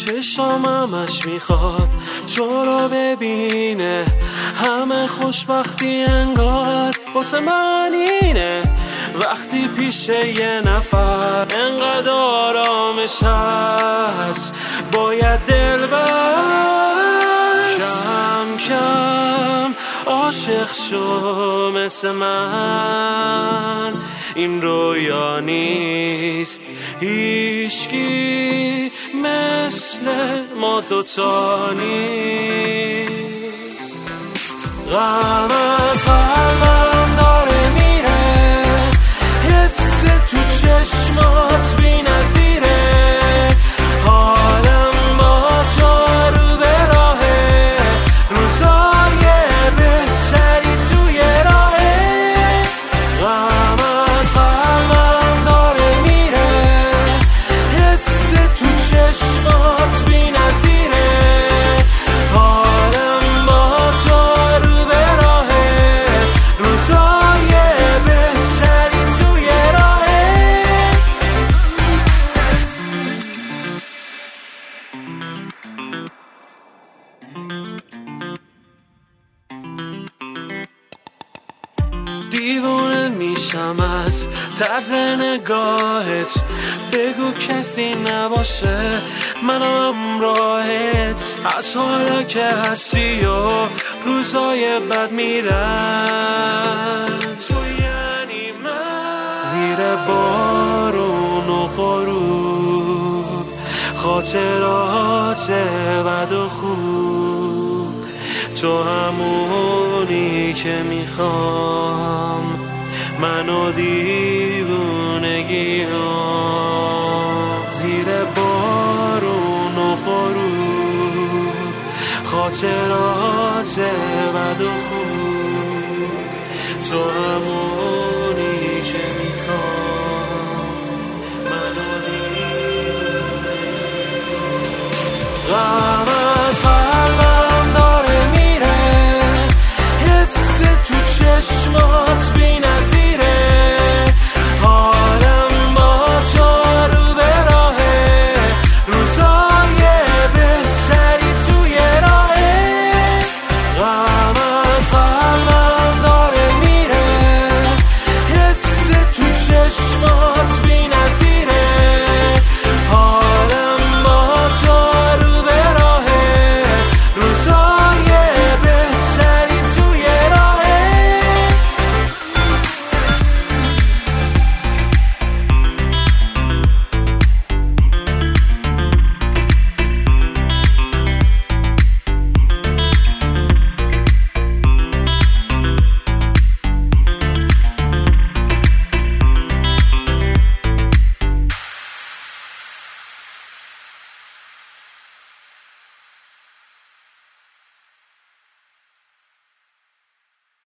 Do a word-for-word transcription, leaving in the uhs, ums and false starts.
چشام همش میخواد تو رو ببینه، همه خوشبختی انگار واسه من اینه. وقتی پیش یه نفر انقدر آرامش هست، باید دل بر کم کم عاشق شو مثل من. این رویا نیست، هیچکی مثل ما دوتا نیست. غم از قلبم داره میره، حس تو چشمات بی نظیره. حالم با تو رو به راهه، روزای بهتری توی راهه. غم از قلبم داره میره، حس تو چشمات بی نظیره. حالم با تو رو به راهه، روزای بهتری توی راهه. دیوونه میشم از طرز نگاهت، بگو کسی نباشه منم همراهت. از حالا که هستی و روزای بد میرن، تو یعنی من. زیر بارون و غروب خاطرات بد و خوب، تو همونی که میخوام، منو دیوونگیام. زیر بارون و غروب خاطرات بد و خوب، تو همونی